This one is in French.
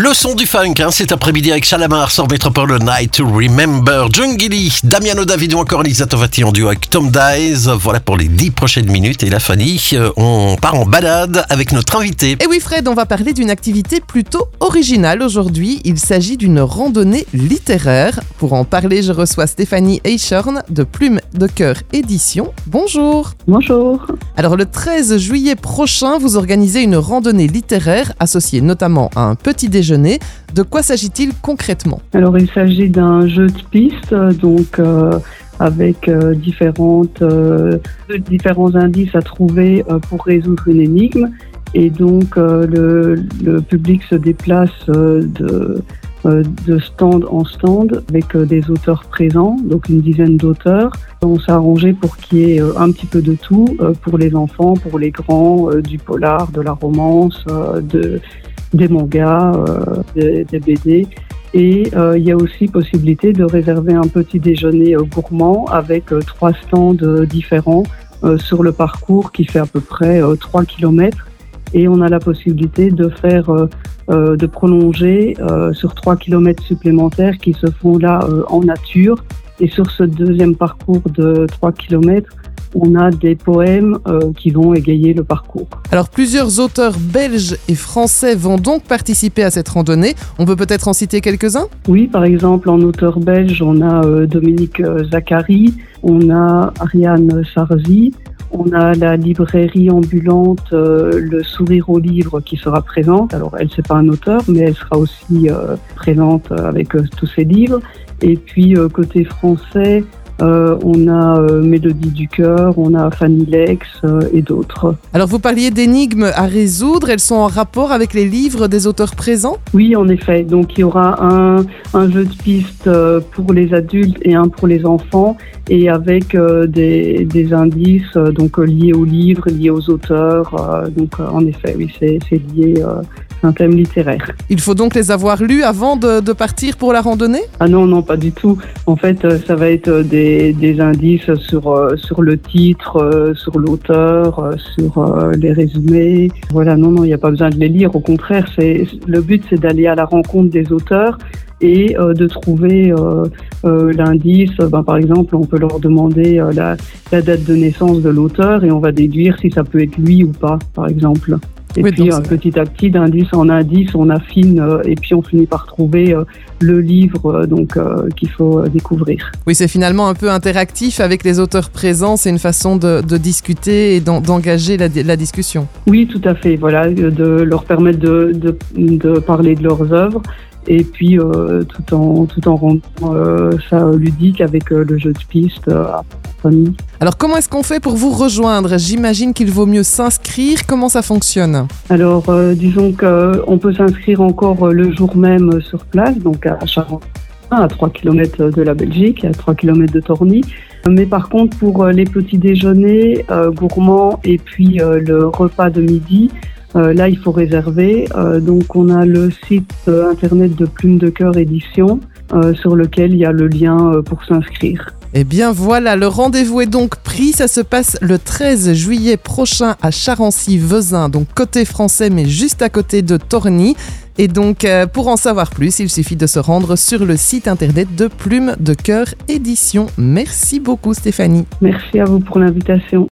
Le son du funk, cet après-midi avec Shalamar sur Métropole Night to Remember. Jungili, Damiano David ou encore Lisa Tovati en duo avec Tom Dice. Voilà pour les 10 prochaines minutes. Et la Fanny, on part en balade avec notre invité. Et oui Fred, on va parler d'une activité plutôt originale aujourd'hui. Il s'agit d'une randonnée littéraire. Pour en parler, je reçois Stéphanie Eichhorn de Plume de Cœur Édition. Bonjour. Bonjour. Alors le 13 juillet prochain, vous organisez une randonnée littéraire associée notamment à un petit déjeuner. De quoi s'agit-il concrètement ? Alors il s'agit d'un jeu de piste, avec différents indices à trouver pour résoudre une énigme. Et donc le public se déplace de stand en stand avec des auteurs présents, donc une dizaine d'auteurs. On s'est arrangé pour qu'il y ait un petit peu de tout, pour les enfants, pour les grands, du polar, de la romance, des mangas, des BD. Et il y a aussi possibilité de réserver un petit déjeuner gourmand avec 3 stands différents sur le parcours qui fait à peu près 3 km. Et on a la possibilité de prolonger sur 3 km supplémentaires qui se font là en nature. Et sur ce deuxième parcours de 3 km, on a des poèmes qui vont égayer le parcours. Alors plusieurs auteurs belges et français vont donc participer à cette randonnée. On peut peut-être en citer quelques-uns ? Oui, par exemple en auteur belge, on a Dominique Zachary, on a Ariane Sarzy, on a la librairie ambulante Le Sourire au Livre qui sera présente. Alors elle, c'est pas un auteur, mais elle sera aussi présente avec tous ses livres. Et puis côté français, on a Mélodie du Cœur, on a Fanny Lex et d'autres. Alors vous parliez d'énigmes à résoudre, elles sont en rapport avec les livres des auteurs présents ? Oui, en effet. Donc il y aura un jeu de piste pour les adultes et un pour les enfants, et avec des indices donc liés aux livres, liés aux auteurs. Donc en effet, oui, c'est lié. Un thème littéraire. Il faut donc les avoir lus avant de partir pour la randonnée ? Ah non, pas du tout. En fait, ça va être des indices sur le titre, sur l'auteur, sur les résumés. Voilà, non, il n'y a pas besoin de les lire. Au contraire, le but, c'est d'aller à la rencontre des auteurs et de trouver l'indice. Par exemple, on peut leur demander la date de naissance de l'auteur et on va déduire si ça peut être lui ou pas, par exemple. Et oui, puis petit à petit, d'indice en indice, on affine et puis on finit par trouver le livre qu'il faut découvrir. Oui, c'est finalement un peu interactif avec les auteurs présents. C'est une façon de discuter et d'engager la discussion. Oui, tout à fait. Voilà, de leur permettre de parler de leurs œuvres. Et puis tout en rendant ça ludique avec le jeu de piste à famille. Alors comment est-ce qu'on fait pour vous rejoindre ? J'imagine qu'il vaut mieux s'inscrire. Comment ça fonctionne ? Alors disons qu'on peut s'inscrire encore le jour même sur place, donc à Charency, à 3 km de la Belgique, à 3 km de Torny. Mais par contre pour les petits déjeuners gourmands et puis le repas de midi, là, il faut réserver. Donc, on a le site internet de Plume de Cœur Édition sur lequel il y a le lien pour s'inscrire. Eh bien voilà, le rendez-vous est donc pris. Ça se passe le 13 juillet prochain à Charency-Vezin, donc côté français, mais juste à côté de Torny. Et donc, pour en savoir plus, il suffit de se rendre sur le site internet de Plume de Cœur Édition. Merci beaucoup Stéphanie. Merci à vous pour l'invitation.